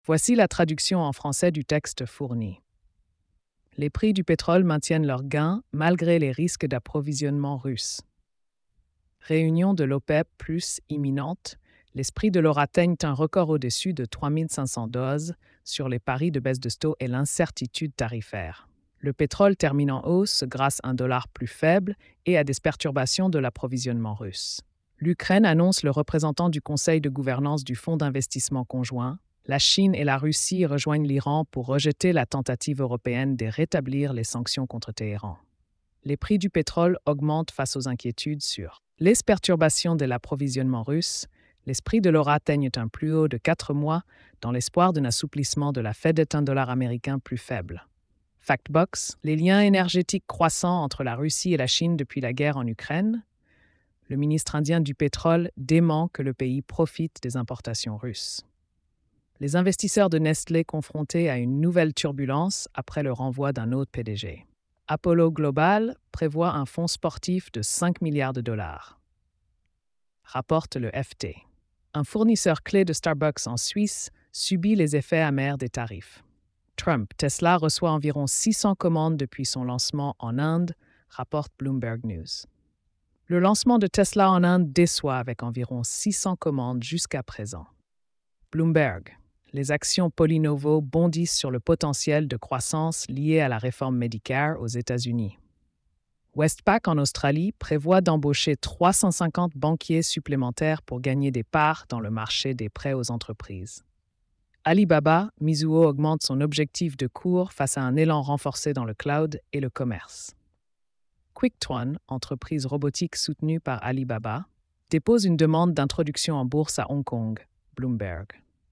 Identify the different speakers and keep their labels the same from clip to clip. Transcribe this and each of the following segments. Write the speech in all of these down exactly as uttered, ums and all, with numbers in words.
Speaker 1: Voici la traduction en français du texte fourni. Les prix du pétrole maintiennent leurs gains malgré les risques d'approvisionnement russe. Réunion de l'OPEP plus imminente, les prix de l'or atteignent un record au-dessus de trois mille cinq cents dollars sur les paris de baisse de taux et l'incertitude tarifaire. Le pétrole termine en hausse grâce à un dollar plus faible et à des perturbations de l'approvisionnement russe. L'Ukraine annonce le représentant du Conseil de gouvernance du Fonds d'investissement conjoint. La Chine et la Russie rejoignent l'Iran pour rejeter la tentative européenne de rétablir les sanctions contre Téhéran. Les prix du pétrole augmentent face aux inquiétudes sur les perturbations de l'approvisionnement russe. Les prix de l'or atteignent un plus haut de quatre mois dans l'espoir d'un assouplissement de la Fed et un dollar américain plus faible. Factbox, les liens énergétiques croissants entre la Russie et la Chine depuis la guerre en Ukraine. Le ministre indien du pétrole dément que le pays profite des importations russes. Les investisseurs de Nestlé confrontés à une nouvelle turbulence après le renvoi d'un autre P D G. Apollo Global prévoit un fonds sportif de cinq milliards de dollars. Rapporte le F T. Un fournisseur clé de Starbucks en Suisse subit les effets amers des tarifs. Trump, Tesla reçoit environ six cents commandes depuis son lancement en Inde, rapporte Bloomberg News. Le lancement de Tesla en Inde déçoit avec environ six cents commandes jusqu'à présent. Bloomberg. Les actions Polynovo bondissent sur le potentiel de croissance lié à la réforme Medicare aux États-Unis. Westpac en Australie prévoit d'embaucher trois cent cinquante banquiers supplémentaires pour gagner des parts dans le marché des prêts aux entreprises. Alibaba, Mizuho augmente son objectif de cours face à un élan renforcé dans le cloud et le commerce. Quicktron, entreprise robotique soutenue par Alibaba, dépose une demande d'introduction en bourse à Hong Kong, Bloomberg.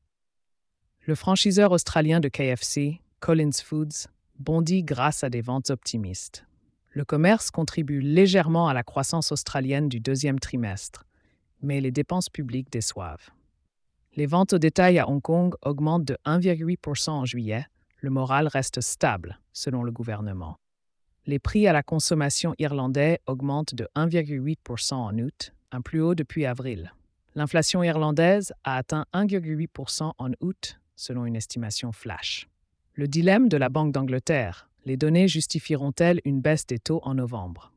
Speaker 1: Le franchiseur australien de K F C, Collins Foods, bondit grâce à des ventes optimistes. Le commerce contribue légèrement à la croissance australienne du deuxième trimestre, mais les dépenses publiques déçoivent. Les ventes au détail à Hong Kong augmentent de un virgule huit pour cent en juillet. Le moral reste stable, selon le gouvernement. Les prix à la consommation irlandais augmentent de un virgule huit pour cent en août, un plus haut depuis avril. L'inflation irlandaise a atteint un virgule huit pour cent en août, selon une estimation flash. Le dilemme de la Banque d'Angleterre, les données justifieront-elles une baisse des taux en novembre?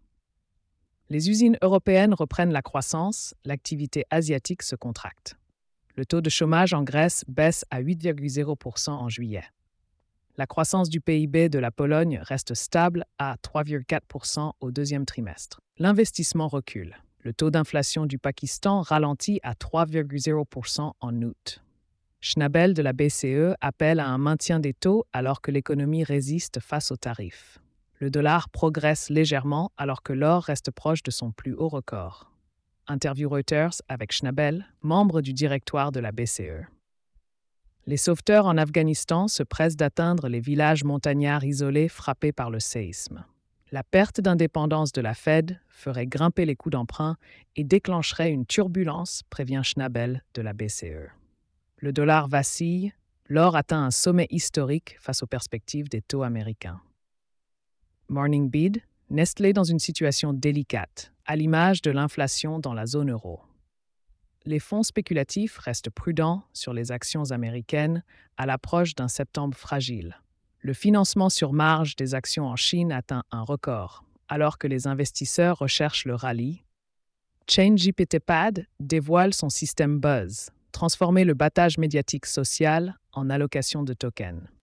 Speaker 1: Les usines européennes reprennent la croissance, l'activité asiatique se contracte. Le taux de chômage en Grèce baisse à huit virgule zéro pour cent en juillet. La croissance du P I B de la Pologne reste stable à trois virgule quatre pour cent au deuxième trimestre. L'investissement recule. Le taux d'inflation du Pakistan ralentit à trois virgule zéro pour cent en août. Schnabel de la B C E appelle à un maintien des taux alors que l'économie résiste face aux tarifs. Le dollar progresse légèrement alors que l'or reste proche de son plus haut record. Interview Reuters avec Schnabel, membre du directoire de la B C E. Les sauveteurs en Afghanistan se pressent d'atteindre les villages montagnards isolés frappés par le séisme. La perte d'indépendance de la Fed ferait grimper les coûts d'emprunt et déclencherait une turbulence, prévient Schnabel de la B C E. Le dollar vacille, l'or atteint un sommet historique face aux perspectives des taux américains. Morning Bid, Nestlé dans une situation délicate, à l'image de l'inflation dans la zone euro. Les fonds spéculatifs restent prudents sur les actions américaines à l'approche d'un septembre fragile. Le financement sur marge des actions en Chine atteint un record, alors que les investisseurs recherchent le rallye. ChainGPTPad dévoile son système Buzz, transformer le battage médiatique social en allocation de tokens.